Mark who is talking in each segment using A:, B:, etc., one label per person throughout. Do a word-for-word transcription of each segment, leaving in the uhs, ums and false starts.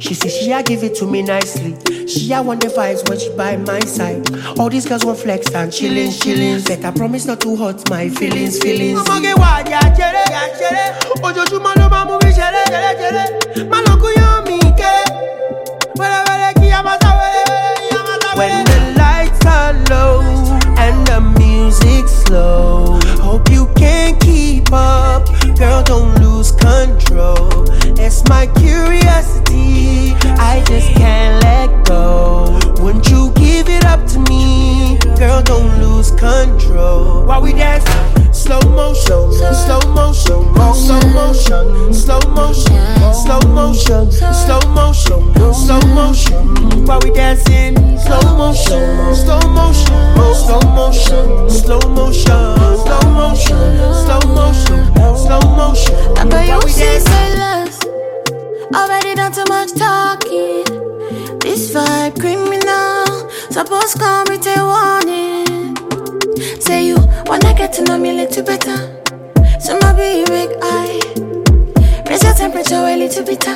A: She say she a give it to me nicely. She a want the vibes when she by my side. All these girls want flex and chillin', chillin'. Better promise not to hurt my feelings, feelings. I'ma get wild, yeah, chere, yeah, chere. Ojoojúmọ́ ló máa mú mi chere, chere, chere. Má lọ kú yán mi kéré. Wẹ́rẹ́ wẹ́rẹ́ kí a máa sá wẹ́rẹ́, a máa sá wẹ́rẹ́. When the lights are low and the music's slow, hope you can keep up. Girl, don't lose control. It's my curiosity, I just can't let go. Wouldn't you give it up to me? Girl, don't lose control. While we dance, slow motion, slow motion, slow motion, slow motion, slow motion, slow motion, slow motion. While we dancing, slow motion, slow motion, slow motion, slow motion, slow motion, slow motion, slow motion.
B: I bet you see sailors already done too much talking. This vibe criminal, suppose come with a warning. Say you wanna get to know me a little better, so maybe make I raise your temperature a little bit.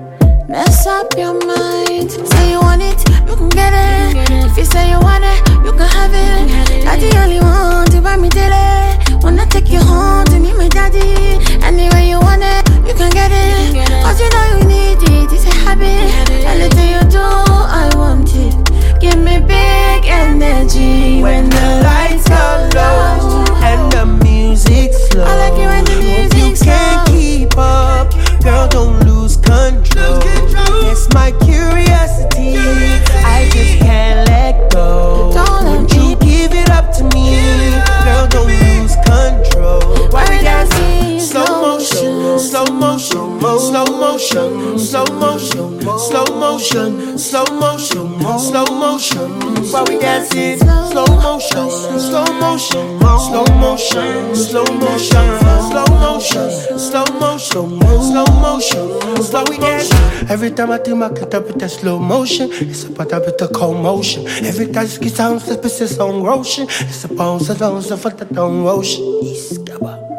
B: Mess up your mind. Say you want it, you can get it. If you say you want it, you can have it. Not the only one to buy me daily. Wanna take you home to meet my daddy. Anyway you want it, you can get it. Cause you know you need it, it's a habit. Anything you do, I want it. Give me big energy
A: when the lights are low and the music's slow.
B: I like it when the music's slow.
A: You can't keep up, girl, don't lose control. It's my curiosity, I just can't let go. Won't you give it up to me? Girl, don't lose control.
B: Why we dancing?
A: Slow motion, slow motion, slow motion, slow motion, slow motion, slow motion, slow motion. Why we dancing? Slow motion, slow motion, slow motion, slow motion, slow motion, slow motion, slow motion. Why we dancing? Every time I think I get up with that slow motion, it's about a bit of commotion. Every time it sounds suspicious on Roshan, it's about to don't suffer the don't Roshan.